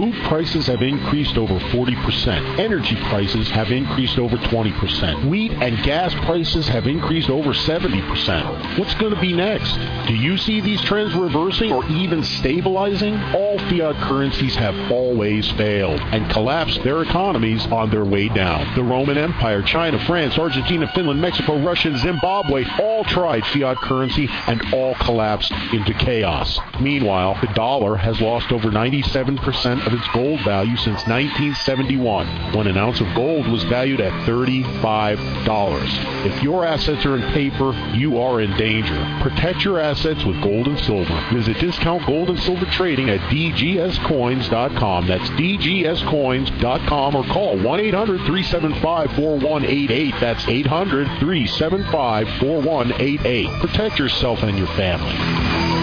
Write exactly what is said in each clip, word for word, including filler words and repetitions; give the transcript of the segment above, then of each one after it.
Food prices have increased over forty percent. Energy prices have increased over twenty percent. Wheat and gas prices have increased over seventy percent. What's going to be next? Do you see these trends reversing or even stabilizing? All fiat currencies have always failed and collapsed their economies on their way down. The Roman Empire, China, France, Argentina, Finland, Mexico, Russia, and Zimbabwe all tried fiat currency and all collapsed into chaos. Meanwhile, the dollar has lost over ninety-seven percent of its gold value since nineteen seventy-one, when an ounce of gold was valued at thirty-five dollars. If your assets are in paper, you are in danger. Protect your assets with gold and silver. Visit Discount Gold and Silver Trading at d g s coins dot com. That's d g s coins dot com, or call one eight hundred three seven five four one eight eight. That's eight hundred three seven five four one eight eight. Protect yourself and your family.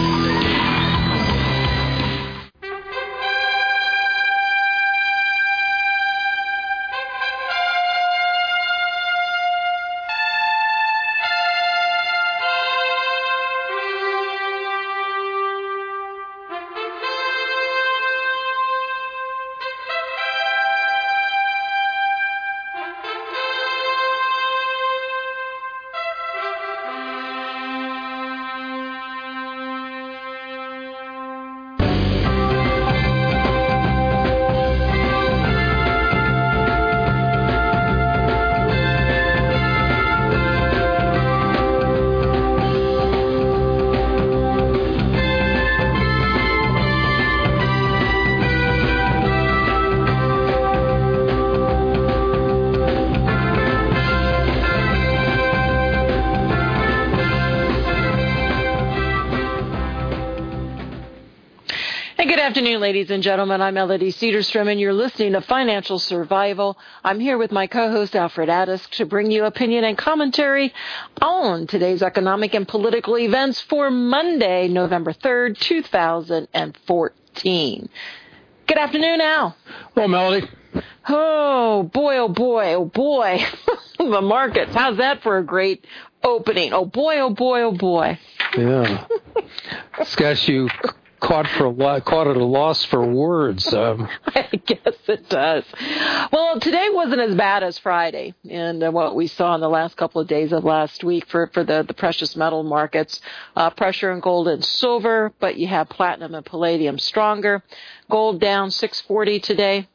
Good afternoon, ladies and gentlemen. I'm Melody Cedarstrom, and you're listening to Financial Survival. I'm here with my co-host, Alfred Addis, to bring you opinion and commentary on today's economic and political events for Monday, November third, two thousand fourteen. Good afternoon, Al. Well, Melody. Oh, boy, oh, boy, oh, boy. The markets. How's that for a great opening? Oh, boy, oh, boy, oh, boy. Yeah. It's got you caught for a lo- caught at a loss for words. Um. I guess it does. Well, today wasn't as bad as Friday, and uh, what we saw in the last couple of days of last week for, for the, the precious metal markets. Uh, pressure in gold and silver, but you have platinum and palladium stronger. Gold down six forty today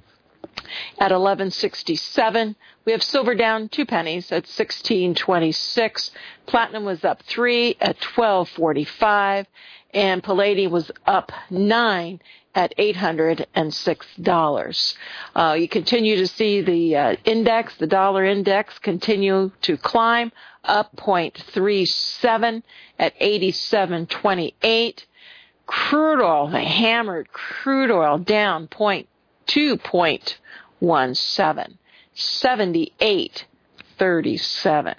at eleven sixty-seven. We have silver down two pennies at sixteen twenty-six. Platinum was up three at twelve forty-five. And palladium was up nine at eight hundred six dollars. Uh, you continue to see the uh, index, the dollar index, continue to climb, up zero point three seven at eighty-seven twenty-eight. Crude oil, the hammered crude oil, down two point one seven, seventy-eight thirty-seven.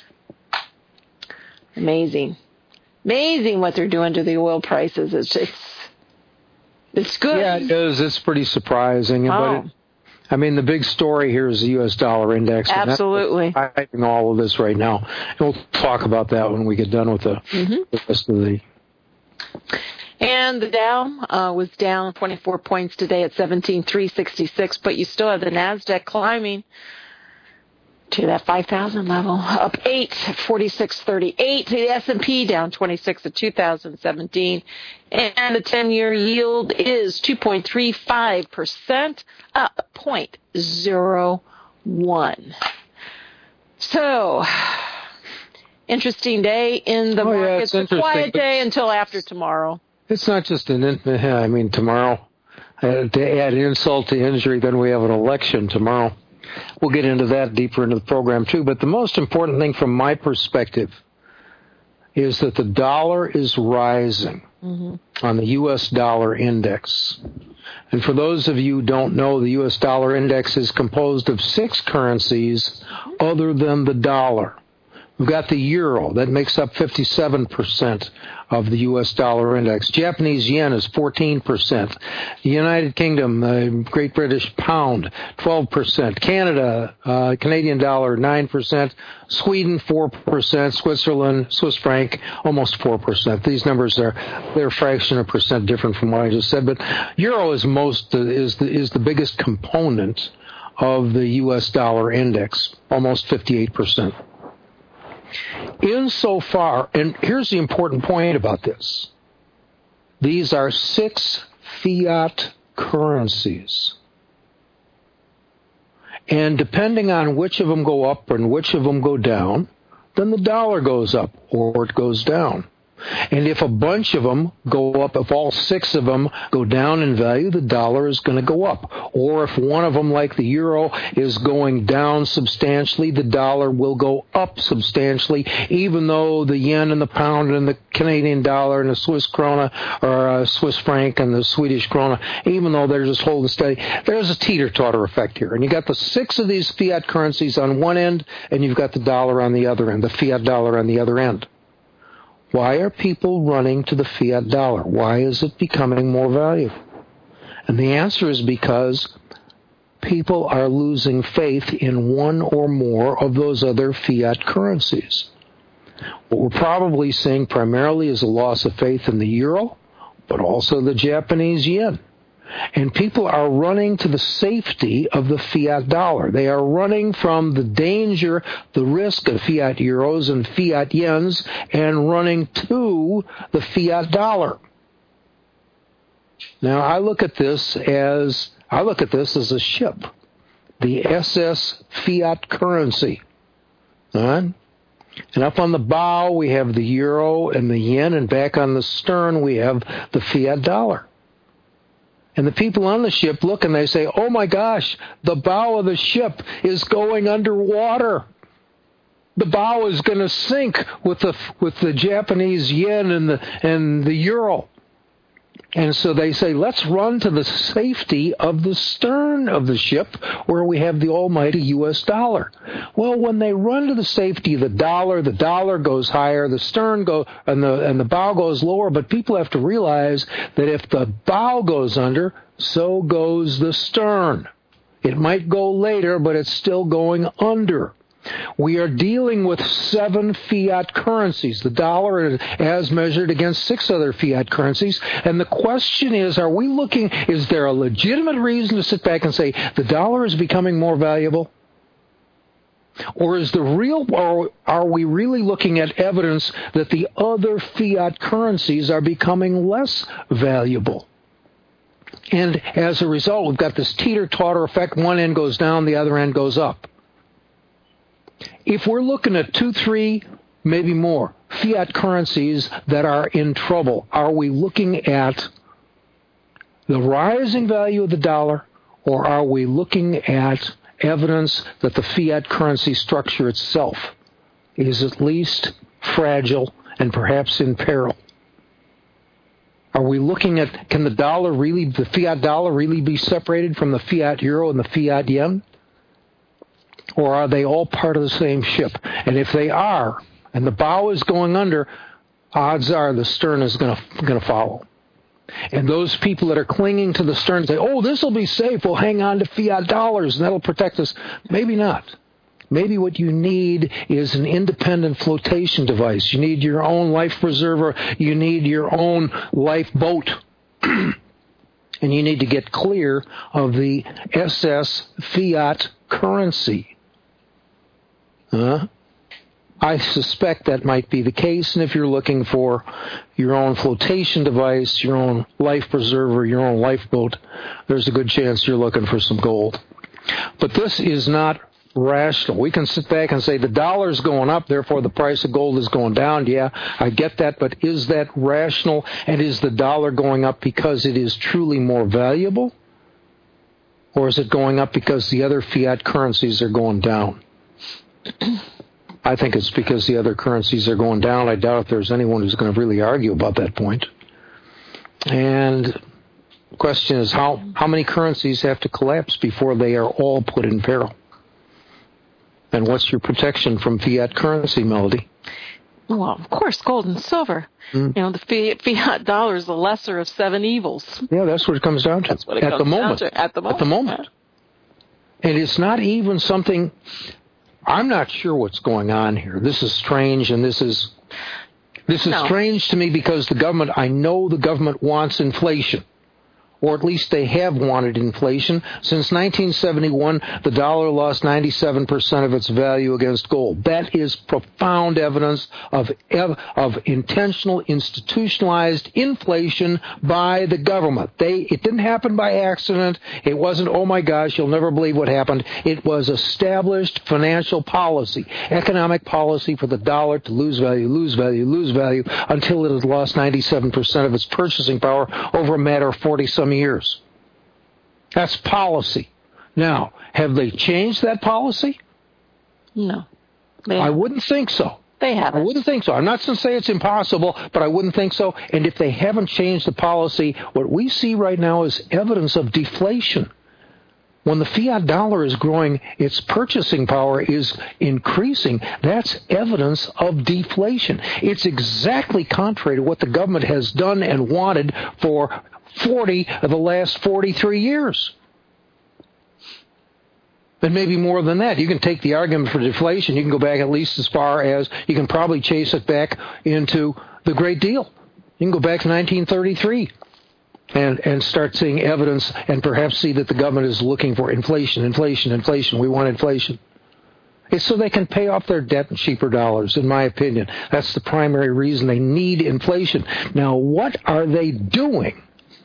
Amazing. Amazing what they're doing to the oil prices. It's it's, it's good. Yeah, it is. It's pretty surprising. Oh. But it, I mean, the big story here is the U S dollar index. Absolutely. And that's driving all of this right now. And we'll talk about that when we get done with the, mm-hmm. the rest of the... And the Dow uh, was down twenty-four points today at seventeen three sixty-six, but you still have the NASDAQ climbing to that five thousand level, up eight, forty-six thirty-eight. The S and P down twenty-six at two thousand seventeen. And the ten-year yield is two point three five percent, up zero point zero one. So, interesting day in the oh, markets. Yeah, a quiet day until after tomorrow. It's not just an, I mean, tomorrow, uh, to add insult to injury, then we have an election tomorrow. We'll get into that deeper into the program, too. But the most important thing from my perspective is that the dollar is rising mm-hmm. on the U S dollar index. And for those of you who don't know, the U S dollar index is composed of six currencies other than the dollar. We've got the euro. That makes up fifty-seven percent of the U S dollar index. Japanese yen is fourteen percent. The United Kingdom, the Great British pound, twelve percent. Canada, uh, Canadian dollar, nine percent. Sweden, four percent. Switzerland, Swiss franc, almost four percent. These numbers are, they're a fraction of a percent different from what I just said, but euro is most, is the, is the biggest component of the U S dollar index, almost fifty-eight percent. Insofar, and here's the important point about this, these are six fiat currencies. And depending on which of them go up and which of them go down, then the dollar goes up or it goes down. And if a bunch of them go up, if all six of them go down in value, the dollar is going to go up. Or if one of them, like the euro, is going down substantially, the dollar will go up substantially, even though the yen and the pound and the Canadian dollar and the Swiss krona or uh, Swiss franc and the Swedish krona, even though they're just holding steady, there's a teeter-totter effect here. And you got the six of these fiat currencies on one end, and you've got the dollar on the other end, the fiat dollar on the other end. Why are people running to the fiat dollar? Why is it becoming more valuable? And the answer is because people are losing faith in one or more of those other fiat currencies. What we're probably seeing primarily is a loss of faith in the euro, but also the Japanese yen. And people are running to the safety of the fiat dollar. They are running from the danger, the risk of fiat euros and fiat yens, and running to the fiat dollar. Now, I look at this as I look at this as a ship, the S S fiat currency. All right? And up on the bow we have the euro and the yen, and back on the stern we have the fiat dollar. And the people on the ship look and they say, oh my gosh, the bow of the ship is going underwater. The bow is going to sink with the with the Japanese yen and the and the euro. And so they say, let's run to the safety of the stern of the ship where we have the almighty U S dollar. Well, when they run to the safety of the dollar, the dollar goes higher, the stern go and the and the bow goes lower, but people have to realize that if the bow goes under, so goes the stern. It might go later, but it's still going under. We are dealing with seven fiat currencies, the dollar as measured against six other fiat currencies. And the question is, are we looking, is there a legitimate reason to sit back and say the dollar is becoming more valuable? Or is the real, or are we really looking at evidence that the other fiat currencies are becoming less valuable? And as a result, we've got this teeter-totter effect. One end goes down, the other end goes up. If we're looking at two, three, maybe more fiat currencies that are in trouble, are we looking at the rising value of the dollar, or are we looking at evidence that the fiat currency structure itself is at least fragile and perhaps in peril? Are we looking at, can the dollar really, the fiat dollar really be separated from the fiat euro and the fiat yen? Or are they all part of the same ship? And if they are, and the bow is going under, odds are the stern is going to going to follow. And those people that are clinging to the stern say, oh, this will be safe, we'll hang on to fiat dollars, and that'll protect us. Maybe not. Maybe what you need is an independent flotation device. You need your own life preserver. You need your own lifeboat. And you need to get clear of the S S fiat currency. Uh, I suspect that might be the case, and if you're looking for your own flotation device, your own life preserver, your own lifeboat, there's a good chance you're looking for some gold. But this is not rational. We can sit back and say the dollar's going up, therefore the price of gold is going down. Yeah, I get that, but is that rational? And is the dollar going up because it is truly more valuable? Or is it going up because the other fiat currencies are going down? I think it's because the other currencies are going down. I doubt if there's anyone who's going to really argue about that point. And the question is, how, how many currencies have to collapse before they are all put in peril? And what's your protection from fiat currency, Melody? Well, of course, gold and silver. Mm. You know, the fiat, fiat dollar is the lesser of seven evils. Yeah, that's what it comes down to. That's what it at comes the moment. down to. At the moment. At the moment. Yeah. And it's not even something, I'm not sure what's going on here. This is strange, and this is, this is no. strange to me because the government, I know the government wants inflation. Or at least they have wanted inflation. Since nineteen seventy-one, the dollar lost ninety-seven percent of its value against gold. That is profound evidence of of intentional, institutionalized inflation by the government. They it didn't happen by accident. It wasn't, oh my gosh, you'll never believe what happened. It was established financial policy, economic policy for the dollar to lose value, lose value, lose value, until it had lost ninety-seven percent of its purchasing power over a matter of forty-some years. That's policy. Now, have they changed that policy? No. I wouldn't think so. They haven't. I wouldn't think so. I'm not going to say it's impossible, but I wouldn't think so. And if they haven't changed the policy, what we see right now is evidence of deflation. When the fiat dollar is growing, its purchasing power is increasing. That's evidence of deflation. It's exactly contrary to what the government has done and wanted for forty of the last forty-three years. And maybe more than that. You can take the argument for deflation. You can go back at least as far as you can probably chase it back into the Great Deal. You can go back to nineteen thirty-three and, and start seeing evidence and perhaps see that the government is looking for inflation, inflation, inflation. We want inflation. It's so they can pay off their debt in cheaper dollars, in my opinion. That's the primary reason they need inflation. Now, what are they doing?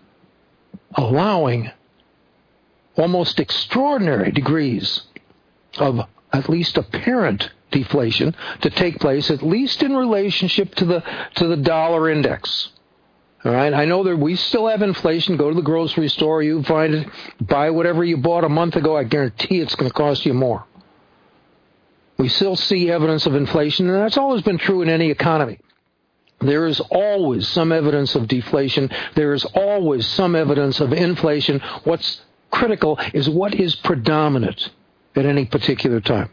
Allowing almost extraordinary degrees of at least apparent deflation to take place, at least in relationship to the to the dollar index. All right, I know that we still have inflation. Go to the grocery store, you find it, buy whatever you bought a month ago. I guarantee it's going to cost you more. We still see evidence of inflation, and that's always been true in any economy. There is always some evidence of deflation. There is always some evidence of inflation. What's critical is what is predominant at any particular time.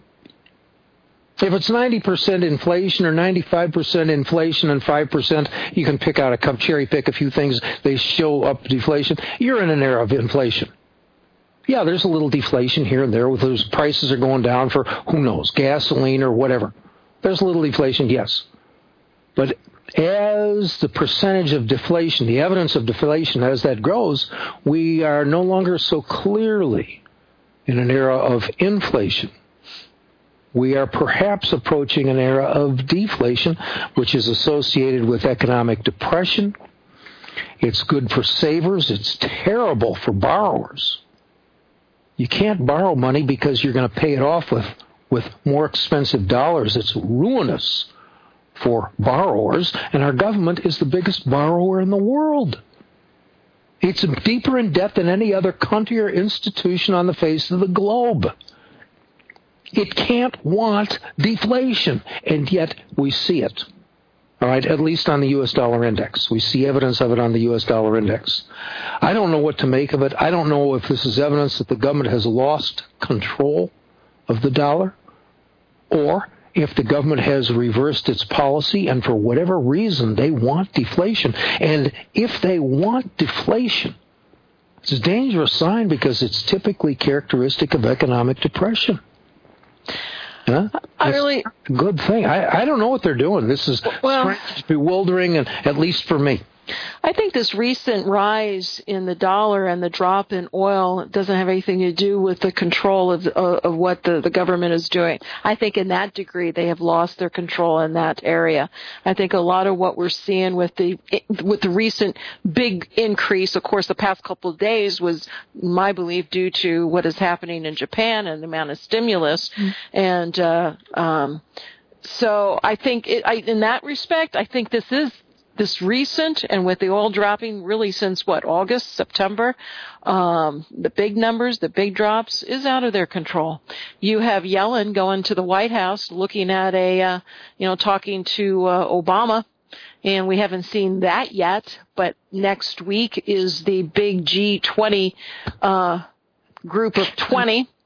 If it's ninety percent inflation or ninety-five percent inflation and five percent, you can pick out a cup, cherry pick a few things, they show up deflation. You're in an era of inflation. Yeah, there's a little deflation here and there with those prices are going down for, who knows, gasoline or whatever. There's a little deflation, yes. But as the percentage of deflation, the evidence of deflation, as that grows, we are no longer so clearly in an era of inflation. We are perhaps approaching an era of deflation, which is associated with economic depression. It's good for savers. It's terrible for borrowers. You can't borrow money because you're going to pay it off with, with more expensive dollars. It's ruinous for borrowers, and our government is the biggest borrower in the world. It's deeper in debt than any other country or institution on the face of the globe. It can't want deflation, and yet we see it. All right, at least on the U S dollar index. We see evidence of it on the U S dollar index. I don't know what to make of it. I don't know if this is evidence that the government has lost control of the dollar, or if the government has reversed its policy and for whatever reason they want deflation. And if they want deflation, it's a dangerous sign because it's typically characteristic of economic depression. Huh? I really a good thing. I, I don't know what they're doing. This is well, strange, bewildering, and at least for me. I think this recent rise in the dollar and the drop in oil doesn't have anything to do with the control of of, of what the, the government is doing. I think in that degree they have lost their control in that area. I think a lot of what we're seeing with the with the recent big increase, of course, the past couple of days was, my belief, due to what is happening in Japan and the amount of stimulus. Mm-hmm. And uh, um, so I think it, I, in that respect, I think this is This recent, and with the oil dropping really since, what, August, September, um, the big numbers, the big drops, is out of their control. You have Yellen going to the White House looking at a, uh, you know, talking to uh, Obama, and we haven't seen that yet, but next week is the big G twenty uh, group of twenty.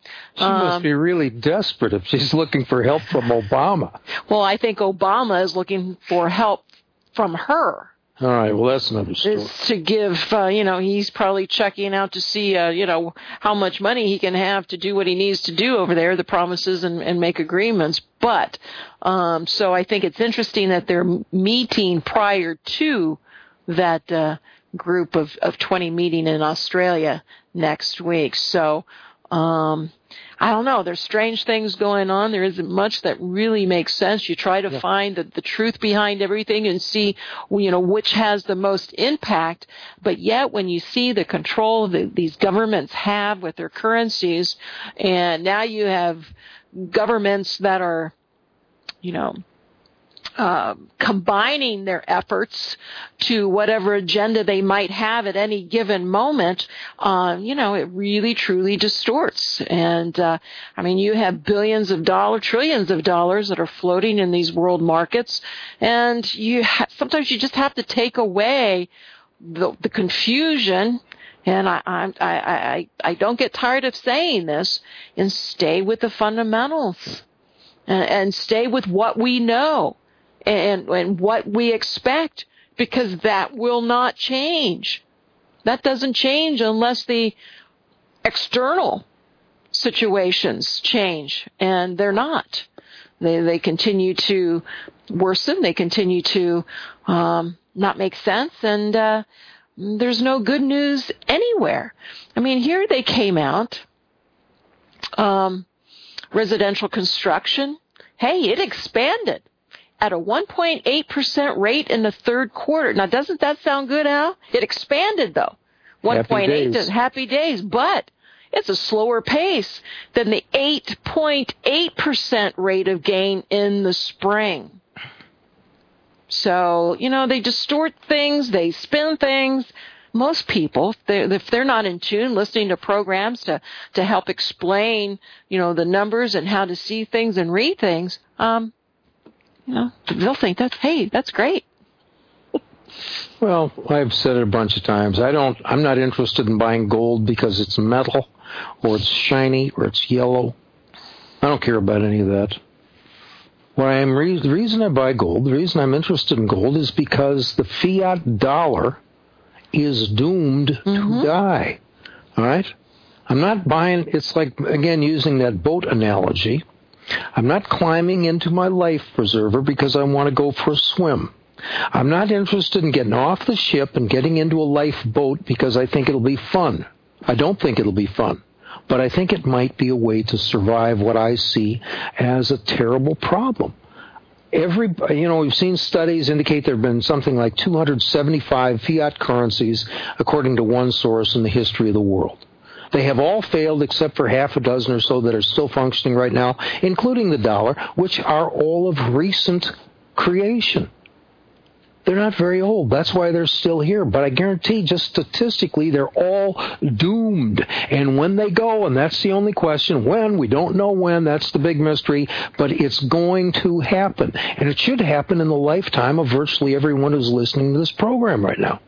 She um, must be really desperate if she's looking for help from Obama. Well, I think Obama is looking for help from her. All right, well, that's another story. Is to give, uh, you know, he's probably checking out to see, uh, you know, how much money he can have to do what he needs to do over there, the promises and, and make agreements. But, um, so I think it's interesting that they're meeting prior to that uh, group of, of twenty meeting in Australia next week. So, um, I don't know. There's strange things going on. There isn't much that really makes sense. You try to yeah. find the, the truth behind everything and see, you know, which has the most impact. But yet when you see the control that these governments have with their currencies, and now you have governments that are, you know, Uh, combining their efforts to whatever agenda they might have at any given moment, uh, you know, it really, truly distorts. And, uh, I mean, you have billions of dollars, trillions of dollars that are floating in these world markets, and you ha- sometimes you just have to take away the, the confusion. And I, I, I, I don't get tired of saying this, and stay with the fundamentals, and, and stay with what we know. And, and what we expect, because that will not change. That doesn't change unless the external situations change, and they're not. They they continue to worsen. They continue to um, not make sense, and uh, there's no good news anywhere. I mean, here they came out, um, residential construction. Hey, it expanded at a one point eight percent rate in the third quarter. Now, doesn't that sound good, Al? It expanded, though. one point eight to happy days, but it's a slower pace than the eight point eight percent rate of gain in the spring. So, you know, they distort things, they spin things. Most people, if they're, if they're not in tune, listening to programs to, to help explain, you know, the numbers and how to see things and read things, um, you know, they'll think that's, hey, that's great. Well, I've said it a bunch of times. I don't, I'm not interested in buying gold because it's metal or it's shiny or it's yellow. I don't care about any of that. What I am, re- the reason I buy gold, the reason I'm interested in gold is because the fiat dollar is doomed mm-hmm. to die. All right? I'm not buying, it's like, again, using that boat analogy. I'm not climbing into my life preserver because I want to go for a swim. I'm not interested in getting off the ship and getting into a lifeboat because I think it'll be fun. I don't think it'll be fun, but I think it might be a way to survive what I see as a terrible problem. Every, you know, we've seen studies indicate there have been something like two hundred seventy-five fiat currencies, according to one source, in the history of the world. They have all failed except for half a dozen or so that are still functioning right now, including the dollar, which are all of recent creation. They're not very old. That's why they're still here. But I guarantee, just statistically, they're all doomed. And when they go, and that's the only question, when, we don't know when, that's the big mystery, but it's going to happen. And it should happen in the lifetime of virtually everyone who's listening to this program right now.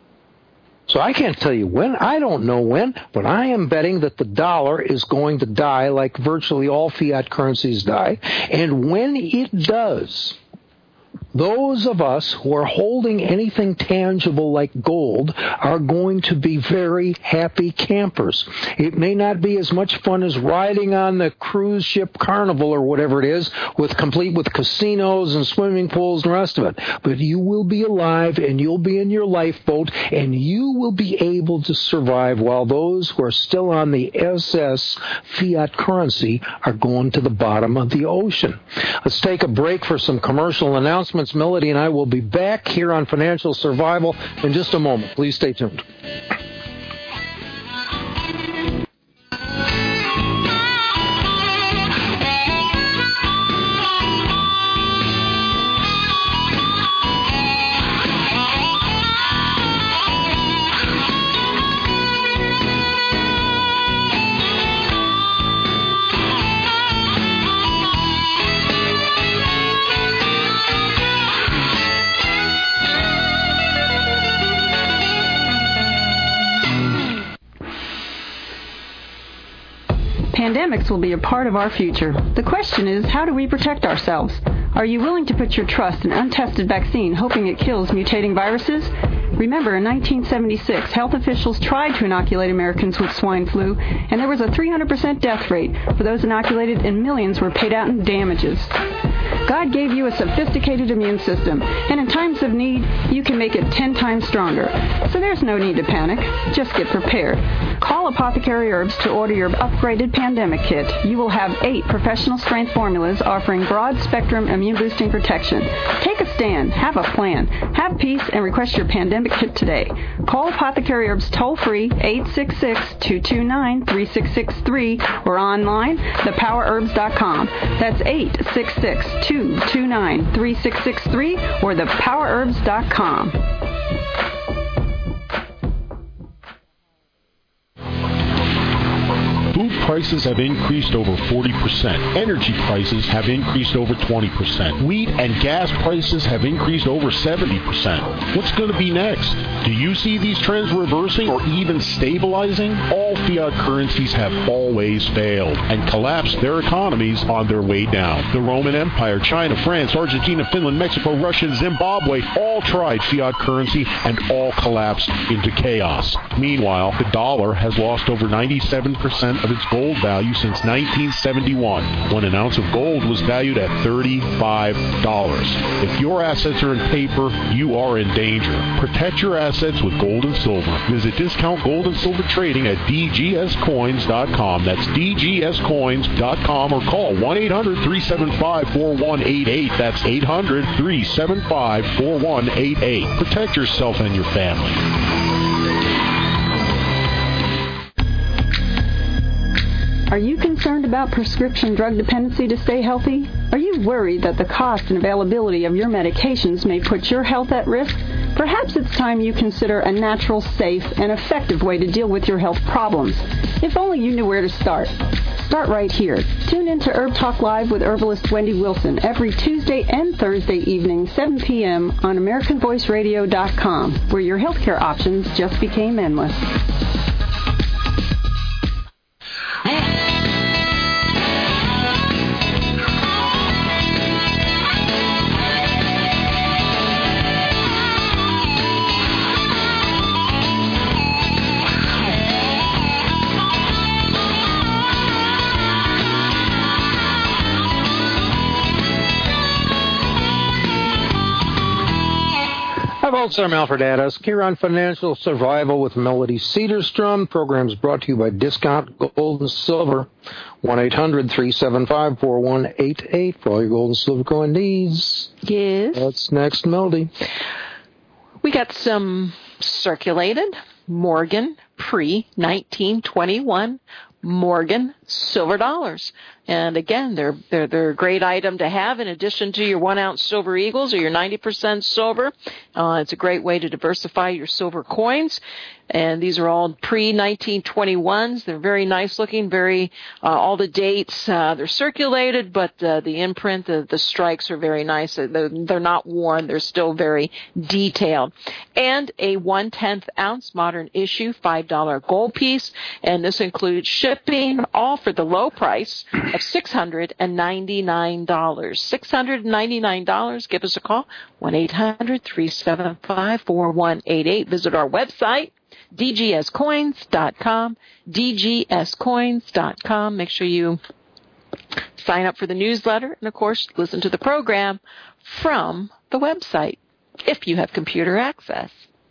So I can't tell you when. I don't know when, but I am betting that the dollar is going to die like virtually all fiat currencies die. And when it does, those of us who are holding anything tangible like gold are going to be very happy campers. It may not be as much fun as riding on the cruise ship Carnival or whatever it is, with complete with casinos and swimming pools and the rest of it. But you will be alive and you'll be in your lifeboat and you will be able to survive while those who are still on the S S fiat currency are going to the bottom of the ocean. Let's take a break for some commercial announcements. Melody and I will be back here on Financial Survival in just a moment. Please stay tuned. Pandemics will be a part of our future. The question is, how do we protect ourselves? Are you willing to put your trust in untested vaccine, hoping it kills mutating viruses? Remember, in nineteen seventy-six, health officials tried to inoculate Americans with swine flu, and there was a three hundred percent death rate for those inoculated, and millions were paid out in damages. God gave you a sophisticated immune system, and in times of need, you can make it ten times stronger. So there's no need to panic. Just get prepared. Call Apothecary Herbs to order your upgraded pandemic kit. You will have eight professional strength formulas offering broad-spectrum immune-boosting protection. Take a stand. Have a plan. Have peace and request your pandemic kit today. Call Apothecary Herbs toll-free eight six six, two two nine, three six six three or online the power herbs dot com. That's eight six six, two two nine, three six six three or the power herbs dot com. Food prices have increased over forty percent. Energy prices have increased over twenty percent. Wheat and gas prices have increased over seventy percent. What's going to be next? Do you see these trends reversing or even stabilizing? All fiat currencies have always failed and collapsed their economies on their way down. The Roman Empire, China, France, Argentina, Finland, Mexico, Russia, and Zimbabwe all tried fiat currency and all collapsed into chaos. Meanwhile, the dollar has lost over ninety-seven percent of its gold value since nineteen seventy-one, when an ounce of gold was valued at thirty-five dollars. If your assets are in paper, you are in danger. Protect your assets with gold and silver. Visit Discount Gold and Silver Trading at d g s coins dot com. That's d g s coins dot com or call one eight hundred, three seven five, four one eight eight. That's eight hundred, three seven five, four one eight eight. Protect yourself and your family. Are you concerned about prescription drug dependency to stay healthy? Are you worried that the cost and availability of your medications may put your health at risk? Perhaps it's time you consider a natural, safe, and effective way to deal with your health problems. If only you knew where to start. Start right here. Tune in to Herb Talk Live with herbalist Wendy Wilson every Tuesday and Thursday evening, seven p.m. on American Voice Radio dot com, where your healthcare options just became endless. Folks, I'm Alfred Addis here on Financial Survival with Melody Cedarstrom. Programs brought to you by Discount Gold and Silver. one eight hundred, three seven five, four one eight eight for all your gold and silver coin needs. Yes. What's next, Melody? We got some circulated Morgan pre nineteen twenty-one Morgan silver dollars. And again, they're, they're, they're a great item to have in addition to your one ounce silver eagles or your ninety percent silver. Uh, it's a great way to diversify your silver coins. And these are all pre nineteen twenty-ones. They're very nice looking, very, uh, all the dates, uh, they're circulated, but, uh, the imprint, the, the strikes are very nice. They're, they're not worn. They're still very detailed. And a one-tenth ounce modern issue five dollar gold piece. And this includes shipping, all for the low price of six hundred ninety-nine dollars. six hundred ninety-nine dollars. Give us a call, one eight hundred, three seven five, four one eight eight. Visit our website, d g s coins dot com, d g s coins dot com. Make sure you sign up for the newsletter and, of course, listen to the program from the website if you have computer access.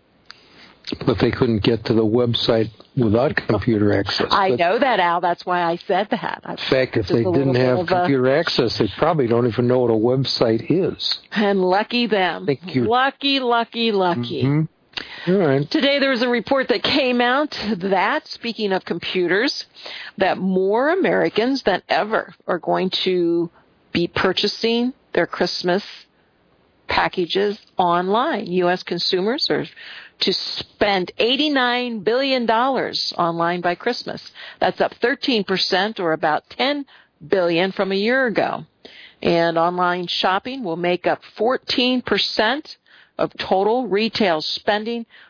But they couldn't get to the website without computer access. I but know that, Al. That's why I said that. In fact, if they didn't have computer a... access, they probably don't even know what a website is. And lucky them. Thank you. Lucky, lucky, lucky. Mm-hmm. All right. Today there was a report that came out that, speaking of computers, that more Americans than ever are going to be purchasing their Christmas packages online. U S consumers are to spend eighty-nine billion dollars online by Christmas. That's up thirteen percent or about ten billion dollars from a year ago. And online shopping will make up fourteen percent of total retail spending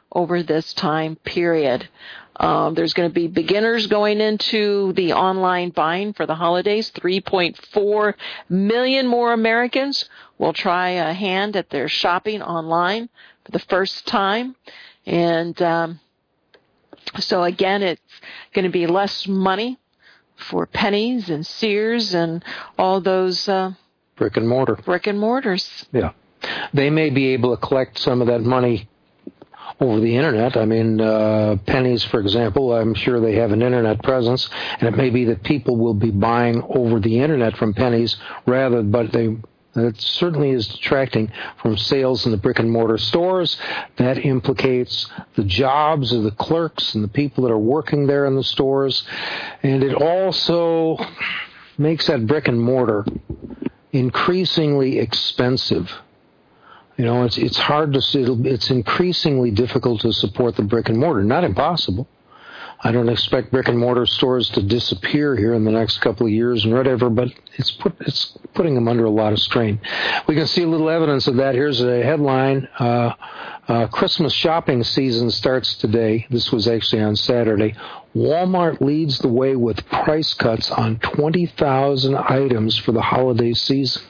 over this time period. Um, there's going to be beginners going into the online buying for the holidays. three point four million more Americans will try a hand at their shopping online for the first time. And um, so, again, it's going to be less money for Pennies and Sears and all those uh, brick and mortar. Brick and mortars. Yeah. They may be able to collect some of that money over the internet. I mean, uh, Pennies, for example, I'm sure they have an internet presence, and it may be that people will be buying over the internet from Pennies rather, but they it certainly is detracting from sales in the brick and mortar stores. That implicates the jobs of the clerks and the people that are working there in the stores, and it also makes that brick and mortar increasingly expensive. You know, it's it's hard to see. It's increasingly difficult to support the brick and mortar. Not impossible. I don't expect brick and mortar stores to disappear here in the next couple of years and whatever, but it's put it's putting them under a lot of strain. We can see a little evidence of that. Here's a headline: uh, uh, Christmas shopping season starts today. This was actually on Saturday. Walmart leads the way with price cuts on twenty thousand items for the holiday season.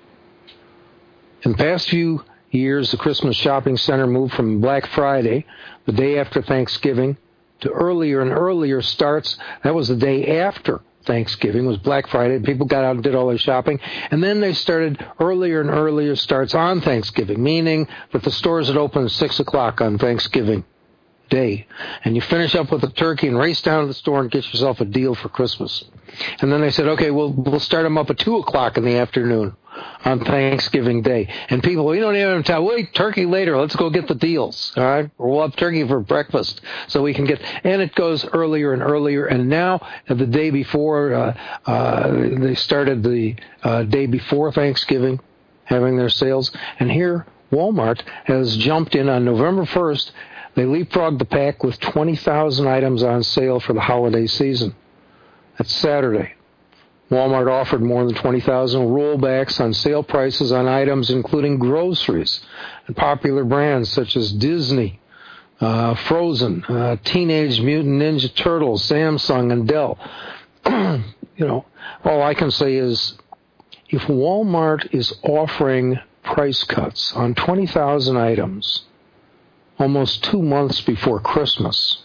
In the past few years, the Christmas shopping center moved from Black Friday, the day after Thanksgiving, to earlier and earlier starts. That was the day after Thanksgiving, was Black Friday. People got out and did all their shopping. And then they started earlier and earlier starts on Thanksgiving, meaning that the stores had opened at six o'clock on Thanksgiving Day. And you finish up with a turkey and race down to the store and get yourself a deal for Christmas. And then they said, okay, we'll, we'll start them up at two o'clock in the afternoon on Thanksgiving Day. And people, we don't even have time. Wait, turkey later. Let's go get the deals. All right? Or we'll have turkey for breakfast so we can get, and it goes earlier and earlier. And now, the day before, uh, uh, they started the uh, day before Thanksgiving having their sales. And here, Walmart has jumped in on November first. They leapfrogged the pack with twenty thousand items on sale for the holiday season. That's Saturday. Walmart offered more than twenty thousand rollbacks on sale prices on items including groceries and popular brands such as Disney, uh, Frozen, uh, Teenage Mutant Ninja Turtles, Samsung, and Dell. You know, all I can say is if Walmart is offering price cuts on twenty thousand items almost two months before Christmas,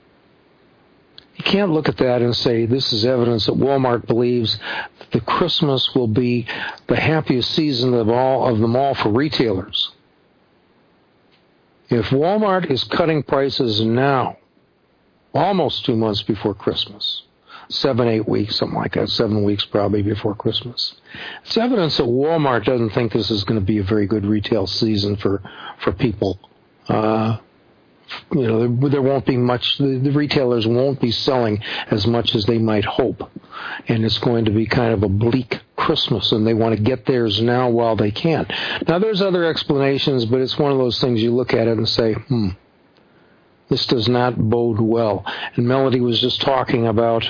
you can't look at that and say this is evidence that Walmart believes that the Christmas will be the happiest season of all of them all for retailers. If Walmart is cutting prices now, almost two months before Christmas, seven, eight weeks, something like that, seven weeks probably before Christmas, it's evidence that Walmart doesn't think this is going to be a very good retail season for, for people. Uh, you know, there, there won't be much, the, the retailers won't be selling as much as they might hope. And it's going to be kind of a bleak Christmas, and they want to get theirs now while they can. Now, there's other explanations, but it's one of those things you look at it and say, hmm, this does not bode well. And Melody was just talking about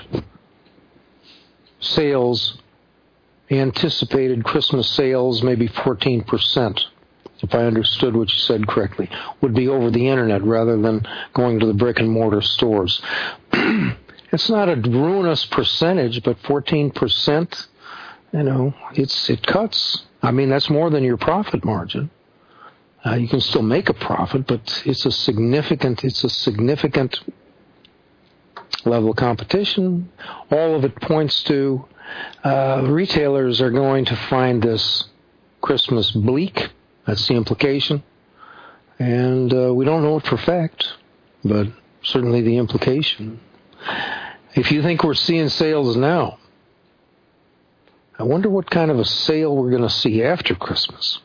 sales, anticipated Christmas sales, maybe fourteen percent. If I understood what you said correctly, would be over the internet rather than going to the brick and mortar stores. It's not a ruinous percentage, but fourteen percent, you know, it's it cuts. I mean, that's more than your profit margin. Uh, you can still make a profit, but it's a significant, it's a significant level of competition. All of it points to uh, retailers are going to find this Christmas bleak. That's the implication. And uh, we don't know it for fact, but certainly the implication. If you think we're seeing sales now, I wonder what kind of a sale we're going to see after Christmas.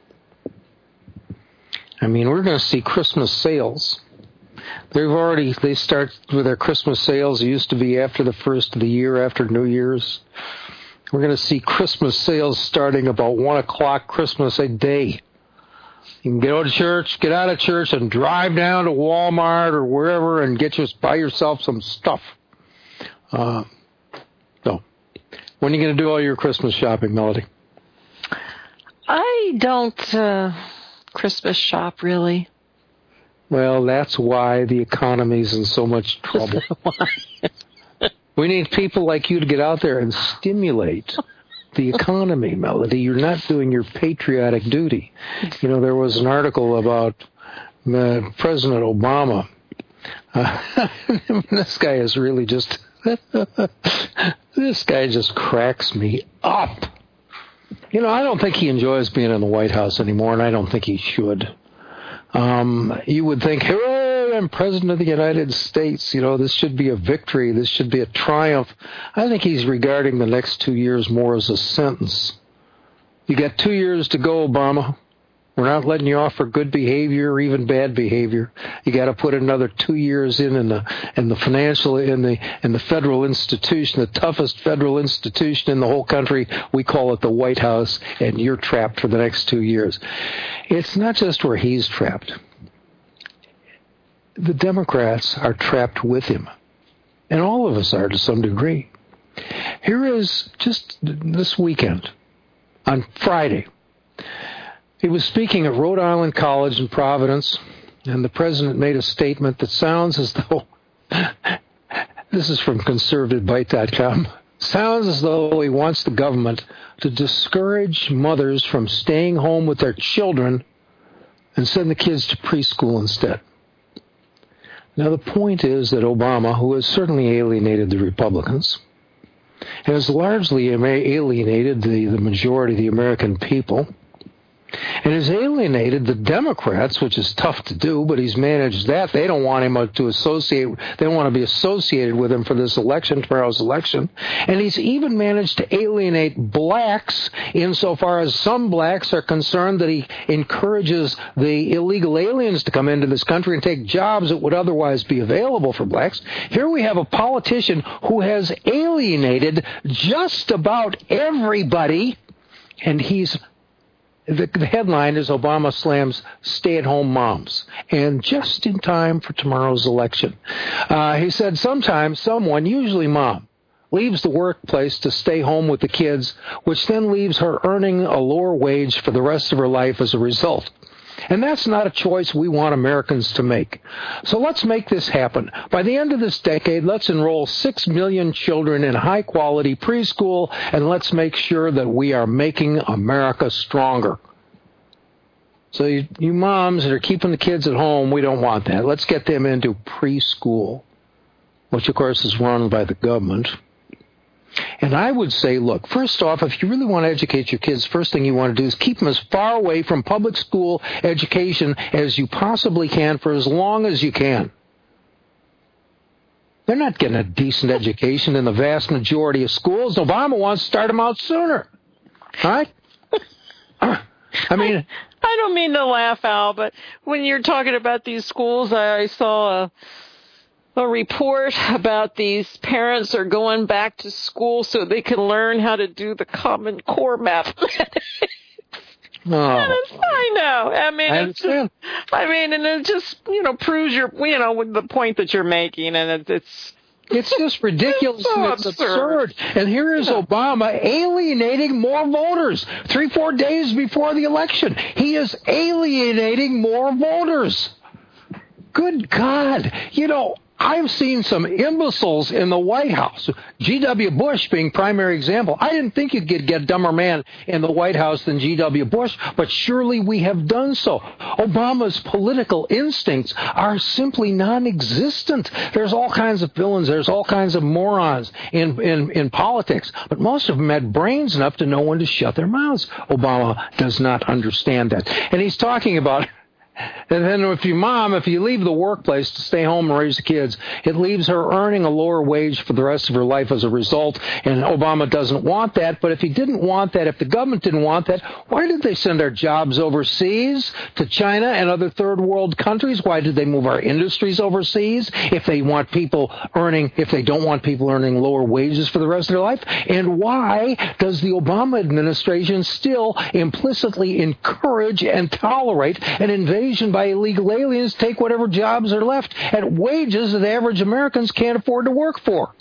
I mean, we're going to see Christmas sales. They've already, they start with their Christmas sales. It used to be after the first of the year, after New Year's. We're going to see Christmas sales starting about one o'clock Christmas a day. You can go to church, get out of church, and drive down to Walmart or wherever and get just buy yourself some stuff. Uh, so, when are you going to do all your Christmas shopping, Melody? I don't uh, Christmas shop, really. Well, that's why the economy's in so much trouble. We need people like you to get out there and stimulate the economy, Melody. You're not doing your patriotic duty. You know, there was an article about uh, President Obama. Uh, this guy is really just, this guy just cracks me up. You know, I don't think he enjoys being in the White House anymore, and I don't think he should. Um, you would think, hooray, I'm President of the United States. You know, this should be a victory. This should be a triumph. I think he's regarding the next two years more as a sentence. You got two years to go, Obama. We're not letting you off for good behavior or even bad behavior. You got to put another two years in in the in the financial in the in the federal institution, the toughest federal institution in the whole country. We call it the White House, and you're trapped for the next two years. It's not just where he's trapped. The Democrats are trapped with him, and all of us are to some degree. Here is just this weekend on Friday. He was speaking at Rhode Island College in Providence, and the president made a statement that sounds as though, this is from conservative bite dot com, sounds as though he wants the government to discourage mothers from staying home with their children and send the kids to preschool instead. Now, the point is that Obama, who has certainly alienated the Republicans, has largely alienated the, the majority of the American people, and has alienated the Democrats, which is tough to do, but he's managed that. They don't want him to associate, they don't want to be associated with him for this election, tomorrow's election. And he's even managed to alienate blacks insofar as some blacks are concerned that he encourages the illegal aliens to come into this country and take jobs that would otherwise be available for blacks. Here we have a politician who has alienated just about everybody, and he's The, the headline is Obama slams stay-at-home moms, and just in time for tomorrow's election. Uh, he said sometimes someone, usually mom, leaves the workplace to stay home with the kids, which then leaves her earning a lower wage for the rest of her life as a result. And that's not a choice we want Americans to make. So let's make this happen. By the end of this decade, let's enroll six million children in high-quality preschool, and let's make sure that we are making America stronger. So you, you moms that are keeping the kids at home, we don't want that. Let's get them into preschool, which, of course, is run by the government. And I would say, look, first off, if you really want to educate your kids, first thing you want to do is keep them as far away from public school education as you possibly can for as long as you can. They're not getting a decent education in the vast majority of schools. Obama wants to start them out sooner. All right? I mean, I, I don't mean to laugh, Al, but when you're talking about these schools, I, I saw a... a report about these parents are going back to school so they can learn how to do the Common Core mathematics. Oh, I know. I mean, I it's just, I mean, and it just, you know, proves your, you know, the point that you're making, and it, it's, it's just ridiculous. It's, so it's absurd. absurd. And here is yeah. Obama alienating more voters three, four days before the election. He is alienating more voters. Good God. You know, I've seen some imbeciles in the White House, G W Bush being primary example. I didn't think you'd get, get a dumber man in the White House than G W Bush, but surely we have done so. Obama's political instincts are simply non-existent. There's all kinds of villains. There's all kinds of morons in, in, in politics, but most of them had brains enough to know when to shut their mouths. Obama does not understand that. And he's talking about... And then if your mom, if you leave the workplace to stay home and raise the kids, it leaves her earning a lower wage for the rest of her life as a result. And Obama doesn't want that. But if he didn't want that, if the government didn't want that, why did they send our jobs overseas to China and other third world countries? Why did they move our industries overseas if they want people earning, if they don't want people earning lower wages for the rest of their life? And why does the Obama administration still implicitly encourage and tolerate an invasion by illegal aliens, take whatever jobs are left at wages that average Americans can't afford to work for?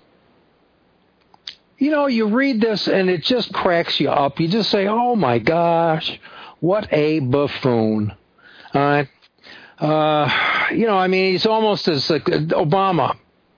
You know, you read this and it just cracks you up. You just say, oh my gosh, what a buffoon. Uh, Uh, you know, I mean, he's almost as like Obama.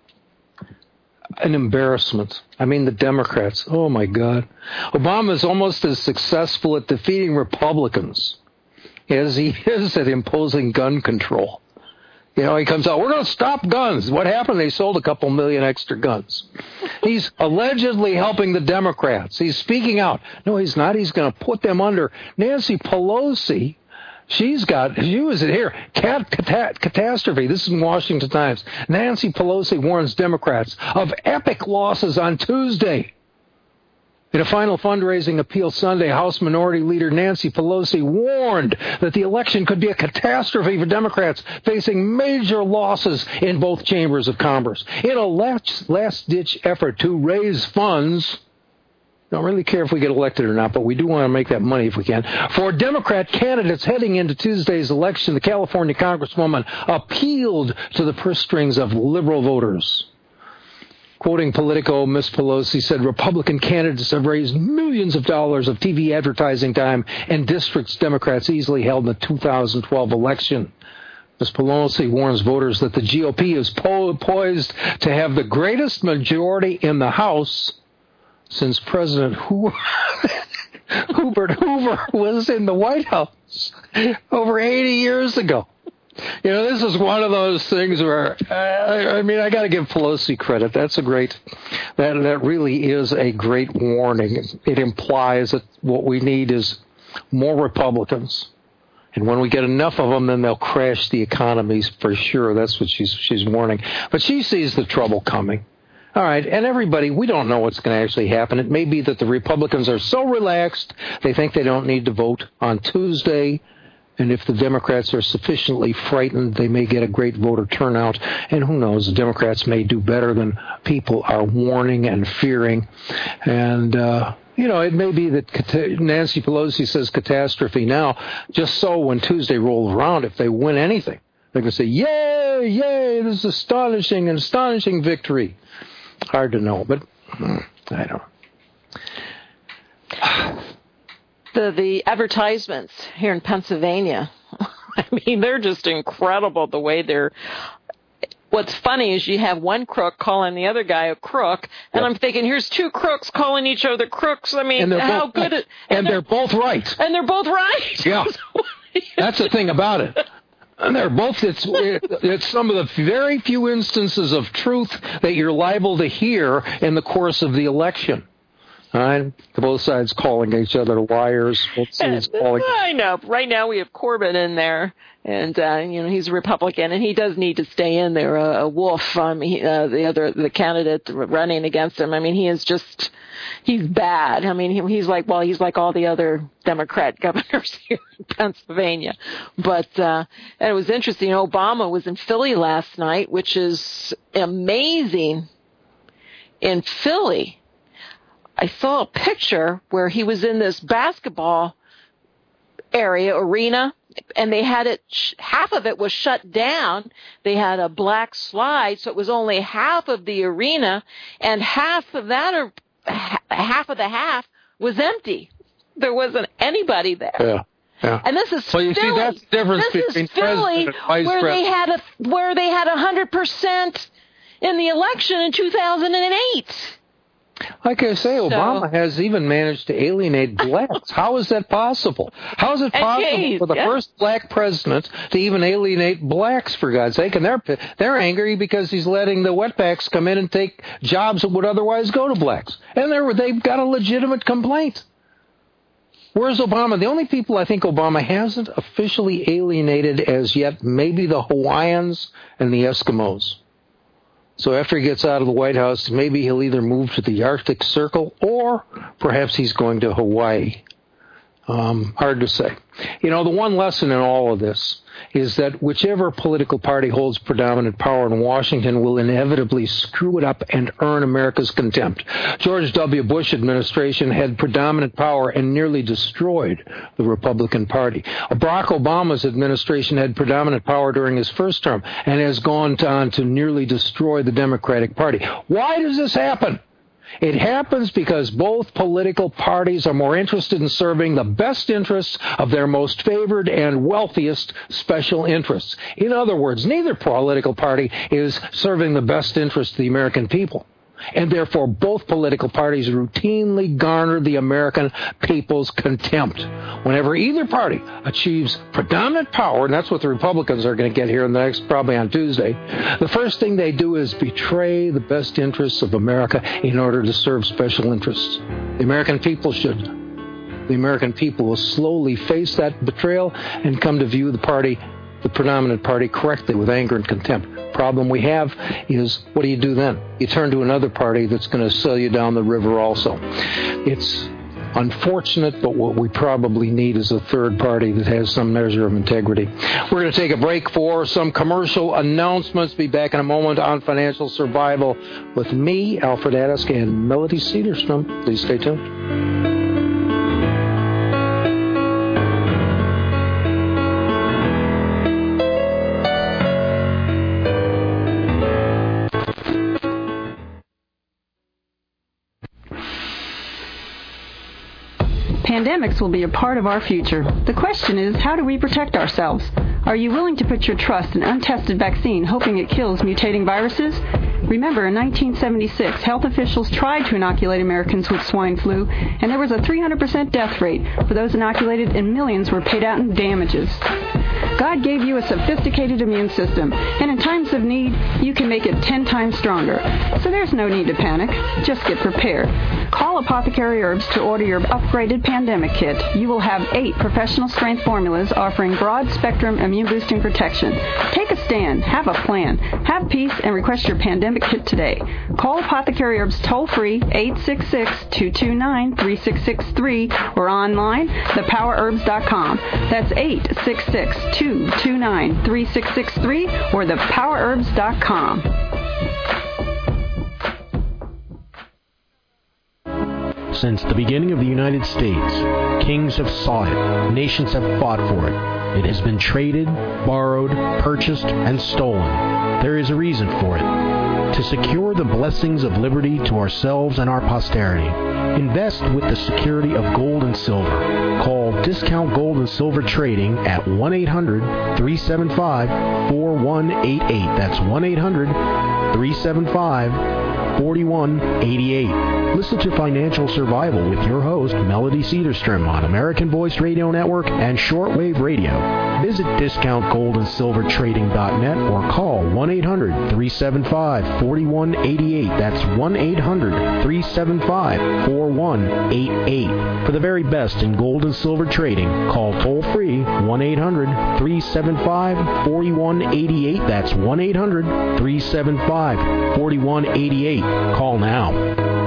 An embarrassment. I mean, the Democrats. Oh, my God. Obama is almost as successful at defeating Republicans as he is at imposing gun control. You know, he comes out, we're going to stop guns. What happened? They sold a couple million extra guns. He's allegedly helping the Democrats. He's speaking out. No, he's not. He's going to put them under. Nancy Pelosi, she's got, she was here, cat, cat, catastrophe. This is in Washington Times. Nancy Pelosi warns Democrats of epic losses on Tuesday. In a final fundraising appeal Sunday, House Minority Leader Nancy Pelosi warned that the election could be a catastrophe for Democrats facing major losses in both chambers of Congress. In a last, last-ditch effort to raise funds, don't really care if we get elected or not, but we do want to make that money if we can. For Democrat candidates heading into Tuesday's election, the California Congresswoman appealed to the purse strings of liberal voters. Quoting Politico, Miz Pelosi said Republican candidates have raised millions of dollars of T V advertising time in districts Democrats easily held in the two thousand twelve election. Miz Pelosi warns voters that the G O P is po- poised to have the greatest majority in the House since President Hoover, Hubert Hoover was in the White House over eighty years ago. You know, this is one of those things where, uh, I mean, I got to give Pelosi credit. That's a great, that that really is a great warning. It implies that what we need is more Republicans. And when we get enough of them, then they'll crash the economies for sure. That's what she's she's warning. But she sees the trouble coming. All right, and everybody, we don't know what's going to actually happen. It may be that the Republicans are so relaxed, they think they don't need to vote on Tuesday. And if the Democrats are sufficiently frightened, they may get a great voter turnout. And who knows, the Democrats may do better than people are warning and fearing. And, uh, you know, it may be that Nancy Pelosi says catastrophe now, just so when Tuesday rolls around, if they win anything, they're going to say, yay, yay, this is astonishing, an astonishing victory. Hard to know, but I don't know. The the advertisements here in Pennsylvania, I mean, they're just incredible the way they're. What's funny is you have one crook calling the other guy a crook, and yep. I'm thinking, here's two crooks calling each other crooks. I mean, how both, good it, and, and they're, they're both right. And they're both right. Yeah, that's the thing about it. And they're both, it's, it's some of the very few instances of truth that you're liable to hear in the course of the election. All right, both sides calling each other liars. Both sides calling. I know. Right now we have Corbyn in there, and uh, you know he's a Republican, and he does need to stay in there. Uh, Wolf, um, he, uh, the other the candidate running against him. I mean, he is just he's bad. I mean, he, he's like well, he's like all the other Democrat governors here in Pennsylvania. But uh, and it was interesting. Obama was in Philly last night, which is amazing. In Philly. I saw a picture where he was in this basketball area, arena, and they had it, half of it was shut down. They had a black slide, so it was only half of the arena, and half of that, or half of the half, was empty. There wasn't anybody there. Yeah. Yeah. And this is well, you Philly. See, that's the difference this between is Philly, president and vice where president. they had a where they had a hundred percent in the election in two thousand eight. Like I say, so, Obama has even managed to alienate blacks. How is that possible? How is it possible geez, for the yeah. first black president to even alienate blacks, for God's sake? And they're they're angry because he's letting the wetbacks come in and take jobs that would otherwise go to blacks. And they're, they've got a legitimate complaint. Where's Obama? The only people I think Obama hasn't officially alienated as yet, maybe the Hawaiians and the Eskimos. So after he gets out of the White House, maybe he'll either move to the Arctic Circle or perhaps he's going to Hawaii. Um, hard to say. You know, the one lesson in all of this is that whichever political party holds predominant power in Washington will inevitably screw it up and earn America's contempt. George W. Bush administration had predominant power and nearly destroyed the Republican Party. Barack Obama's administration had predominant power during his first term and has gone on to nearly destroy the Democratic Party. Why does this happen? It happens because both political parties are more interested in serving the best interests of their most favored and wealthiest special interests. In other words, neither political party is serving the best interests of the American people. And therefore, both political parties routinely garner the American people's contempt. Whenever either party achieves predominant power, and that's what the Republicans are going to get here in the next, probably on Tuesday, the first thing they do is betray the best interests of America in order to serve special interests. The American people should. The American people will slowly face that betrayal and come to view the party, the predominant party, correctly with anger and contempt. Problem we have is, what do you do then? You turn to another party that's going to sell you down the river also. It's unfortunate, but what we probably need is a third party that has some measure of integrity. We're going to take a break for some commercial announcements. Be back in a moment on Financial Survival with me, Alfred Adisk, and Melody Cedarstrom. Please stay tuned. Pandemics will be a part of our future. The question is, how do we protect ourselves? Are you willing to put your trust in untested vaccine, hoping it kills mutating viruses? Remember, in nineteen seventy-six, health officials tried to inoculate Americans with swine flu, and there was a three hundred percent death rate for those inoculated, and millions were paid out in damages. God gave you a sophisticated immune system, and in times of need, you can make it ten times stronger. So there's no need to panic. Just get prepared. Call Apothecary Herbs to order your upgraded pandemic kit. You will have eight professional-strength formulas offering broad-spectrum immune-boosting protection. Take a stand. Have a plan. Have peace and request your pandemic kit today. Call Apothecary Herbs toll-free eight six six, two two nine, three six six three or online, the power herbs dot com. That's eight six six, two two nine, three six six three or the power herbs dot com. Since the beginning of the United States, kings have sought it, nations have fought for it. It has been traded, borrowed, purchased, and stolen. There is a reason for it. To secure the blessings of liberty to ourselves and our posterity, invest with the security of gold and silver. Call Discount Gold and Silver Trading at one eight hundred, three seven five, four one eight eight. That's one eight hundred, three seven five, four one eight eight. Listen to Financial Survival with your host, Melody Cedarstrom, on American Voice Radio Network and Shortwave Radio. Visit discount gold and silver trading dot net or call one eight hundred, three seven five, four one eight eight. That's one eight hundred, three seven five, four one eight eight. For the very best in gold and silver trading, call toll-free one eight hundred, three seven five, four one eight eight. That's one eight hundred, three seven five, four one eight eight. Call now.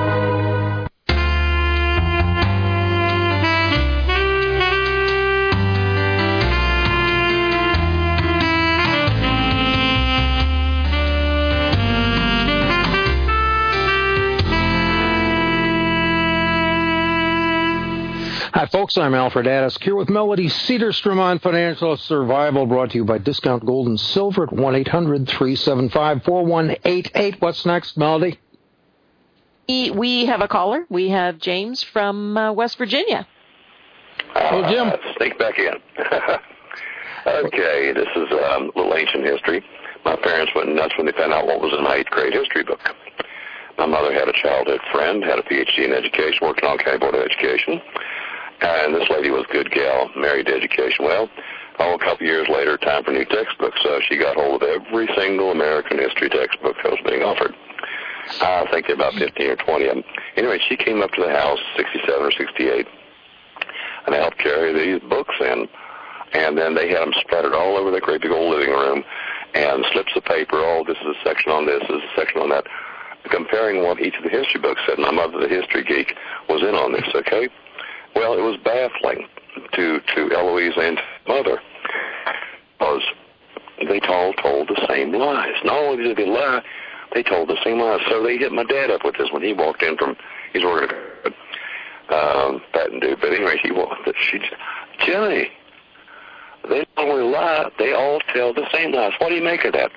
Hi, folks. I'm Alfred Adisk here with Melody Cedarstrom on Financial Survival, brought to you by Discount Gold and Silver at one eight hundred, three seven five, four one eight eight. What's next, Melody? We have a caller. We have James from uh, West Virginia. Oh, Jim. Uh, sneak back in. Okay, this is um, a little ancient history. My parents went nuts when they found out what was in my eighth grade history book. My mother had a childhood friend, had a P H D in education, worked in Orange County Board of Education. And this lady was a good gal, married to education. Well, oh, a couple years later, time for new textbooks. So she got hold of every single American history textbook that was being offered. I think there were about fifteen or twenty of them. Anyway, she came up to the house, sixty-seven or sixty-eight, and I helped carry these books in. And then they had them splattered all over the great big old living room, and slips of paper. Oh, this is a section on this, this is a section on that. Comparing what each of the history books said. My mother, the history geek, was in on this, okay? Well, it was baffling to, to Eloise and mother, because they all told the same lies. Not only did they lie, they told the same lies. So they hit my dad up with this when he walked in from, he's working at um, Patton Dude. But anyway, he walked, she, Johnny, they don't only lie, they all tell the same lies. What do you make of that?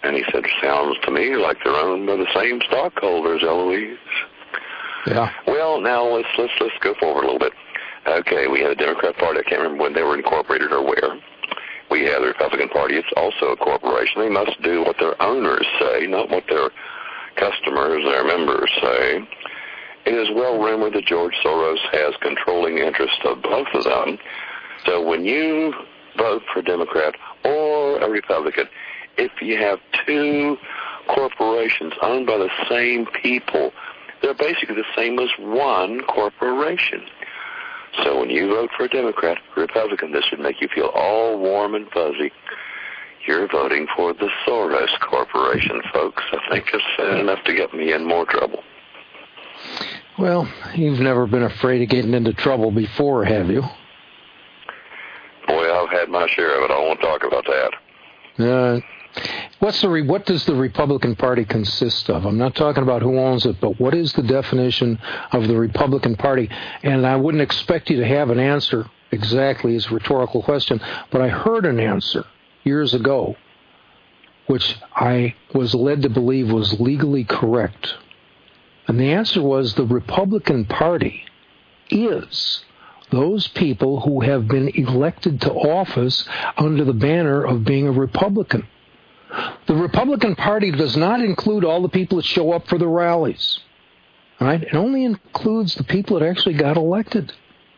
And he said, sounds to me like they're owned by the same stockholders, Eloise. Yeah. Well, now let's let's let's go forward a little bit. Okay, we have a Democrat Party. I can't remember when they were incorporated or where. We have the Republican Party. It's also a corporation. They must do what their owners say, not what their customers, their members say. It is well rumored that George Soros has controlling interest of both of them. So when you vote for a Democrat or a Republican, if you have two corporations owned by the same people, they're basically the same as one corporation. So when you vote for a Democrat, Republican, this should make you feel all warm and fuzzy. You're voting for the Soros Corporation, folks. I think it's enough to get me in more trouble. Well, you've never been afraid of getting into trouble before, have you? Boy, I've had my share of it. I won't talk about that. Uh, what's the re- what does the Republican Party consist of? I'm not talking about who owns it, but what is the definition of the Republican Party? And I wouldn't expect you to have an answer exactly as a rhetorical question, but I heard an answer years ago, which I was led to believe was legally correct. And the answer was the Republican Party is those people who have been elected to office under the banner of being a Republican. The Republican Party does not include all the people that show up for the rallies. Right? It only includes the people that actually got elected.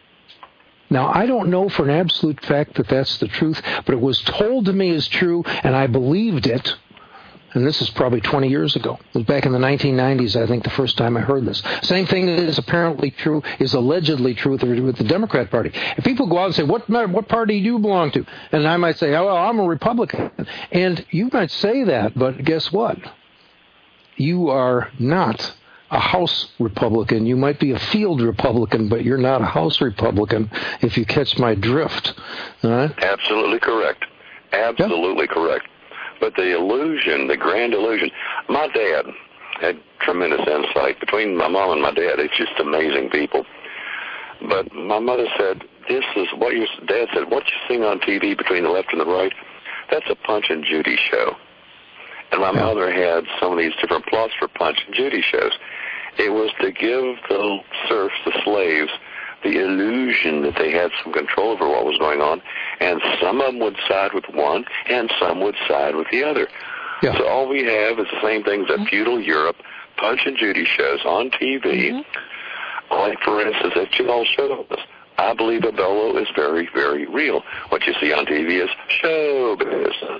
Now, I don't know for an absolute fact that that's the truth, but it was told to me as true, and I believed it. And this is probably twenty years ago. It was back in the nineteen nineties, I think, the first time I heard this. Same thing that is apparently true, is allegedly true with the, with the Democrat Party. If people go out and say, what, what party do you belong to? And I might say, oh, well, I'm a Republican. And you might say that, but guess what? You are not a House Republican. You might be a field Republican, but you're not a House Republican, if you catch my drift. All right? Absolutely correct. Absolutely yep. correct. But the illusion, the grand illusion, my dad had tremendous insight. Between my mom and my dad, it's just amazing people. But my mother said, this is what your dad said, what you sing on T V between the left and the right, that's a Punch and Judy show. And my yeah. mother had some of these different plots for Punch and Judy shows. It was to give the serfs, the slaves, the illusion that they had some control over what was going on, and some of them would side with one, and some would side with the other. Yeah. So all we have is the same things that feudal Europe, Punch and Judy shows on T V. Mm-hmm. Like, for instance, that you all showed us. I believe Abello is very, very real. What you see on T V is show business.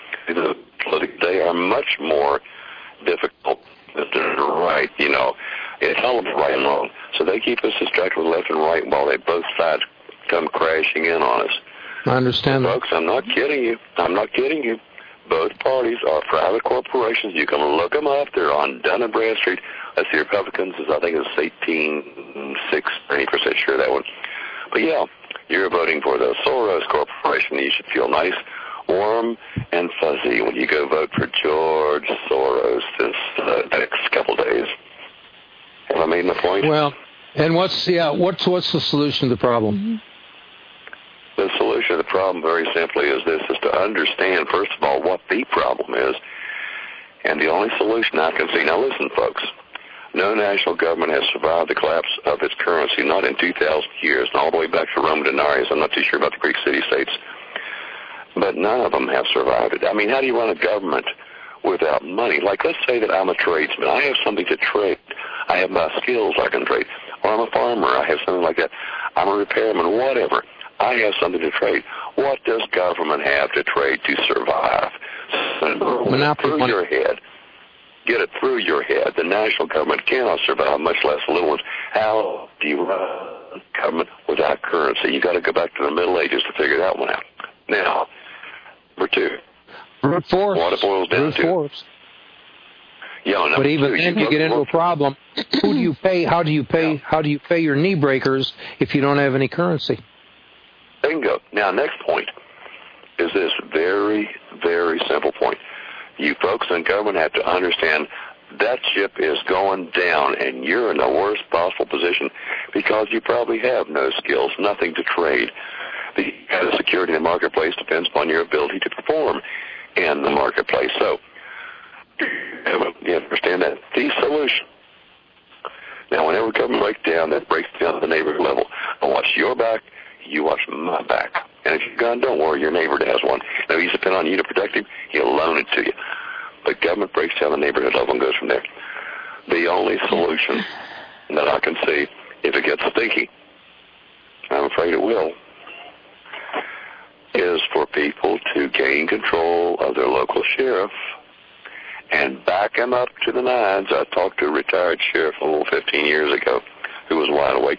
They are much more difficult to write, you know. It's all about right and wrong. So they keep us distracted with left and right while they both sides come crashing in on us. I understand so that. Folks, I'm not kidding you. I'm not kidding you. Both parties are private corporations. You can look them up. They're on Dun and Bradstreet. That's the Republicans. I think it's eighteen six, ninety percent sure that one. But yeah, you're voting for the Soros Corporation. You should feel nice, warm, and fuzzy when you go vote for George Soros this uh, next couple days. Have I made my point? Well, and what's yeah, what's what's the solution to the problem? The solution to the problem, very simply, is this: is to understand first of all what the problem is, and the only solution I can see. Now, listen, folks. No national government has survived the collapse of its currency, not in two thousand years, and all the way back to Roman denarius. I'm not too sure about the Greek city-states, but none of them have survived it. I mean, how do you run a government without money? Like, let's say that I'm a tradesman. I have something to trade. I have my skills I can trade. Or I'm a farmer. I have something like that. I'm a repairman, whatever. I have something to trade. What does government have to trade to survive? Monopoly through money. your head. Get it through your head. The national government cannot survive, much less the little ones. How do you run government without currency? You got to go back to the Middle Ages to figure that one out. Now, number two. Brute force. What it boils down Brute to. Force. Yeah, but even two, then, you, you get into a problem. Who do you pay? How do you pay? Yeah. How do you pay your knee breakers if you don't have any currency? Bingo. Now, next point is this very, very simple point. You folks in government have to understand that ship is going down, and you're in the worst possible position because you probably have no skills, nothing to trade. The security in the marketplace depends upon your ability to perform in the marketplace. So You understand that? The solution. Now, whenever government breaks down, that breaks down at the neighborhood level. I watch your back, you watch my back. And if you've got a gun, don't worry, your neighbor has one. Now, he's depending on you to protect him, he'll loan it to you. But government breaks down the neighborhood level and goes from there. The only solution that I can see, if it gets stinky, I'm afraid it will, is for people to gain control of their local sheriff and back him up to the nines. I talked to a retired sheriff a little fifteen years ago who was wide awake.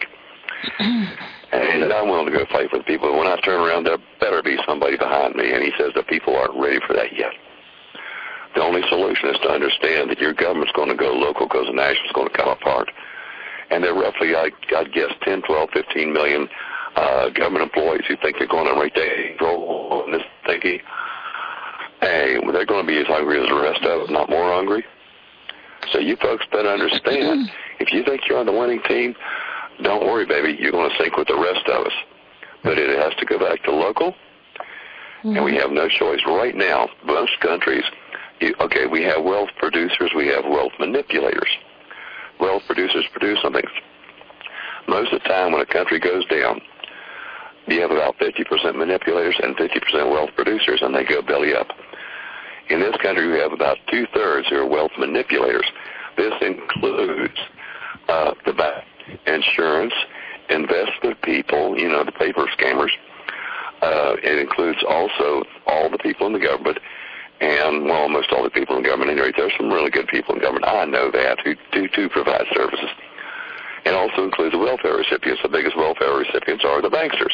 And he said, I'm willing to go fight for the people. When I turn around, there better be somebody behind me. And he says the people aren't ready for that yet. The only solution is to understand that your government's going to go local because the national's going to come apart. And there are roughly, I, I'd guess, ten, twelve, fifteen million uh, government employees who think they're going to rate their role in this thinking. Hey, they're going to be as hungry as the rest of us, not more hungry. So you folks better understand, if you think you're on the winning team, don't worry, baby. You're going to sink with the rest of us. But it has to go back to local, mm-hmm. and we have no choice. Right now, most countries, you, okay, we have wealth producers, we have wealth manipulators. Wealth producers produce something. Most of the time when a country goes down, you have about fifty percent manipulators and fifty percent wealth producers, and they go belly up. In this country, we have about two-thirds who are wealth manipulators. This includes uh, the bank, insurance, investment people, you know, the paper scammers. Uh, it includes also all the people in the government, and, well, almost all the people in government. Anyway, there's some really good people in government. I know that, who do, do provide services. It also includes the welfare recipients. The biggest welfare recipients are the banksters.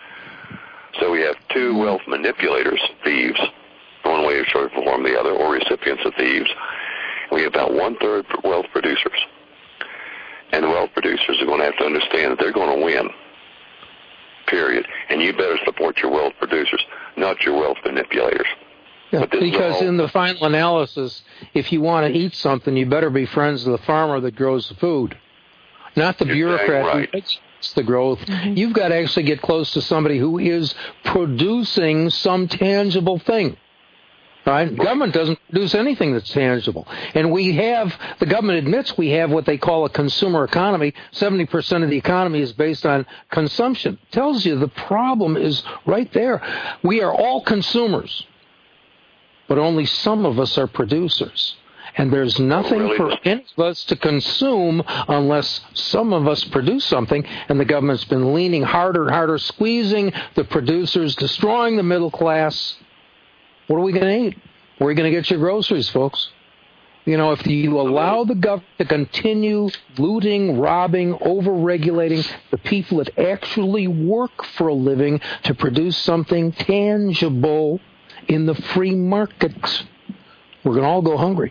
So we have two wealth manipulators, thieves, one way of short form the other, or recipients of thieves. We have about one-third wealth producers. And the wealth producers are going to have to understand that they're going to win, period. And you better support your wealth producers, not your wealth manipulators. Yeah, because in the final analysis, if you want to eat something, you better be friends with the farmer that grows the food, not the bureaucrat right. who makes the growth. Mm-hmm. You've got to actually get close to somebody who is producing some tangible thing. Right? Right. Government doesn't produce anything that's tangible. And we have, the government admits we have what they call a consumer economy. seventy percent of the economy is based on consumption. Tells you the problem is right there. We are all consumers, but only some of us are producers. And there's nothing really for any of us to consume unless some of us produce something. And the government's been leaning harder and harder, squeezing the producers, destroying the middle class. What are we going to eat? Where are you going to get your groceries, folks? You know, if you allow the government to continue looting, robbing, over-regulating the people that actually work for a living to produce something tangible in the free markets, we're going to all go hungry.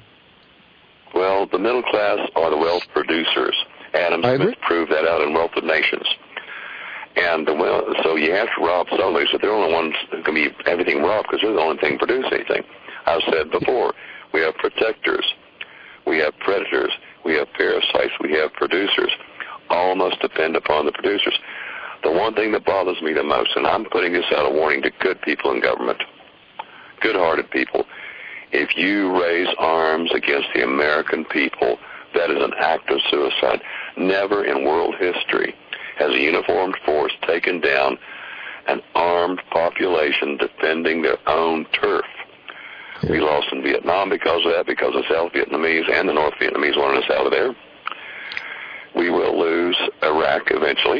Well, the middle class are the wealth producers. Adam Smith proved that out in Wealth of Nations. And the, well, so you have to rob somebody, so they're the only ones who can be everything robbed because they're the only thing produce anything. I've said before, we have protectors, we have predators, we have parasites, we have producers. All must depend upon the producers. The one thing that bothers me the most, and I'm putting this out a warning to good people in government, good-hearted people, if you raise arms against the American people, that is an act of suicide. Never in world history has a uniformed force taken down an armed population defending their own turf. Yeah. We lost in Vietnam because of that, because the South Vietnamese and the North Vietnamese wanted us out of there. We will lose Iraq eventually.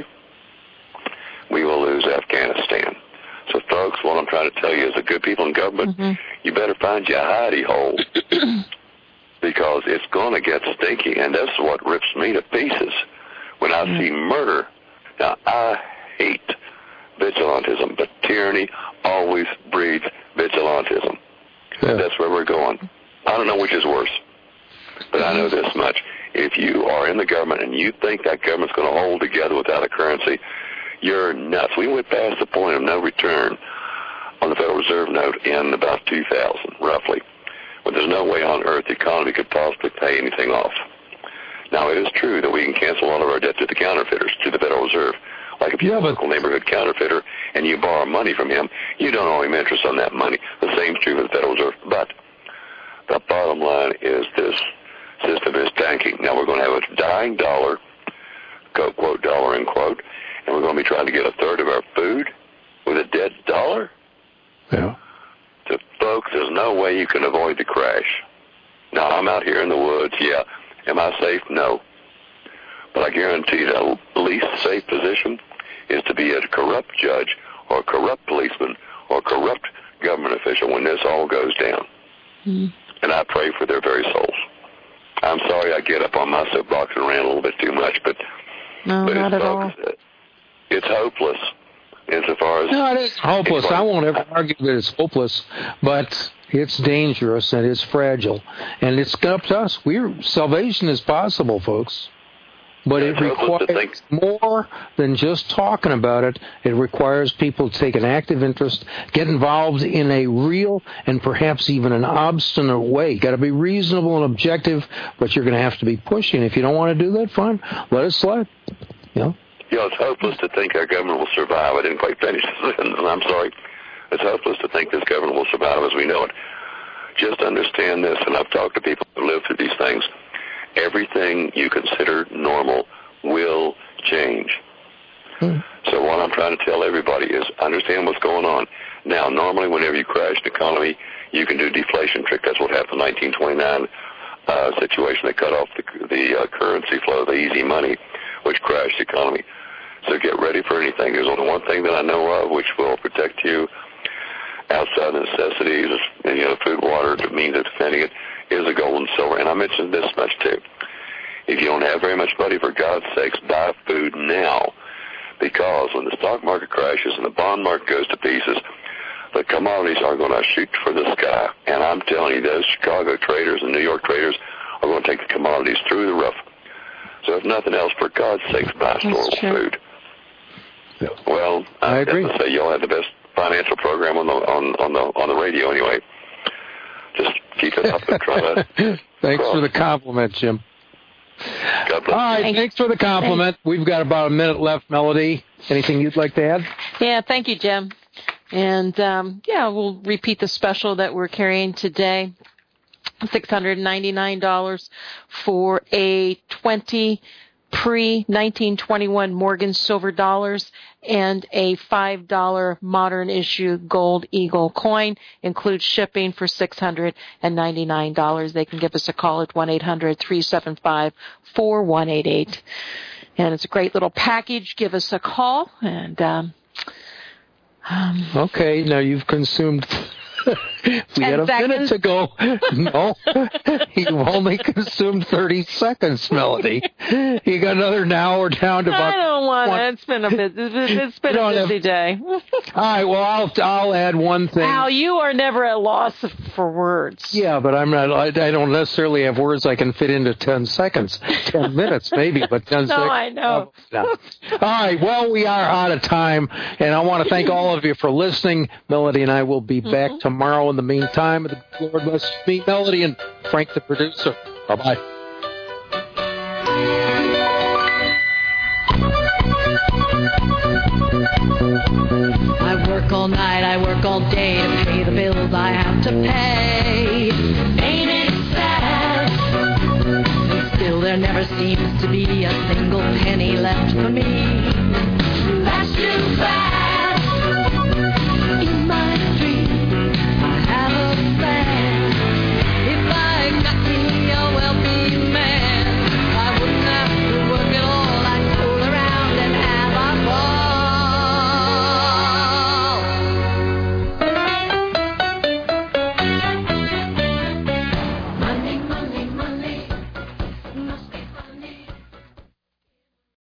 We will lose Afghanistan. So, folks, what I'm trying to tell you is the good people in government, mm-hmm. you better find you a hidey hole because it's going to get stinky, and that's what rips me to pieces when I mm-hmm. see murder. Now, I hate vigilantism, but tyranny always breeds vigilantism. Yeah. That's where we're going. I don't know which is worse, but I know this much. If you are in the government and you think that government's going to hold together without a currency, you're nuts. We went past the point of no return on the Federal Reserve note in about two thousand, roughly, when there's no way on earth the economy could possibly pay anything off. Now, it is true that we can cancel all of our debt to the counterfeiters, to the Federal Reserve. Like if you're yeah, a local neighborhood counterfeiter and you borrow money from him, you don't owe him interest on that money. The same is true with the Federal Reserve. But The bottom line is this system is tanking. Now we're going to have a dying dollar, quote, quote, dollar, end quote, and we're going to be trying to get a third of our food with a dead dollar? Yeah. So, folks, there's no way you can avoid the crash. Now, I'm out here in the woods, yeah. Am I safe? No. But I guarantee the least safe position is to be a corrupt judge or a corrupt policeman or a corrupt government official when this all goes down. Mm. And I pray for their very souls. I'm sorry I get up on my soapbox and ran a little bit too much, but, no, but not it's, at all. It's hopeless insofar as... No, it is hopeless. I won't ever argue that it's hopeless, but it's dangerous and it's fragile. And it's up to us. We're, salvation is possible, folks. But it requires more than just talking about it. It requires people to take an active interest, get involved in a real and perhaps even an obstinate way. You've got to be reasonable and objective, but you're going to have to be pushing. If you don't want to do that, fine. Let it slide. You know? You know, it's hopeless to think our government will survive. I didn't quite finish this, and I'm sorry. It's hopeless to think this government will survive as we know it. Just understand this, and I've talked to people who live through these things. Everything you consider normal will change. Hmm. So what I'm trying to tell everybody is understand what's going on. Now, normally whenever you crash an economy, you can do deflation trick. That's what happened in nineteen twenty-nine uh, situation. They cut off the, the uh, currency flow, the easy money, which crashed the economy. So get ready for anything. There's only one thing that I know of which will protect you outside necessities, you know, food, water, the means of defending it, is the gold and silver. And I mentioned this much, too. If you don't have very much money, for God's sakes, buy food now. Because when the stock market crashes and the bond market goes to pieces, the commodities are going to shoot for the sky. And I'm telling you, those Chicago traders and New York traders are going to take the commodities through the roof. So if nothing else, for God's sakes, buy storable food. Yeah. Well, I, I agree. Have to say, y'all have the best financial program on the on, on the on the radio anyway. Just keep it up and try to. Thanks cross. for the compliment, Jim. All right, thanks. thanks for the compliment. Thanks. We've got about a minute left, Melody. Anything you'd like to add? Yeah, thank you, Jim. And, um, yeah, we'll repeat the special that we're carrying today. six hundred ninety-nine dollars for a twenty pre nineteen twenty-one Morgan silver dollars and a five dollar modern issue gold eagle coin. Includes shipping for six hundred ninety-nine dollars. They can give us a call at one eight hundred three seven five four one eight eight. And it's a great little package. Give us a call. And um, um, okay, now you've consumed... we had a seconds. minute to go. No, you've only consumed thirty seconds, Melody. You got another hour down to about... I don't want one. it. It's been a bit. It's been a busy have... day. All right. Well, I'll I'll add one thing. Al, you are never at loss for words. Yeah, but I'm not. I, I don't necessarily have words I can fit into ten seconds, ten minutes maybe, but ten no, seconds. No, I know. No. All right. Well, we are out of time, and I want to thank all of you for listening. Melody and I will be mm-hmm. back tomorrow. Tomorrow. In the meantime, the Lord bless me, Melody, and Frank, the producer. Bye-bye. I work all night, I work all day to pay the bills I have to pay. Ain't it sad? And still there never seems to be a single penny left for me. That's too bad.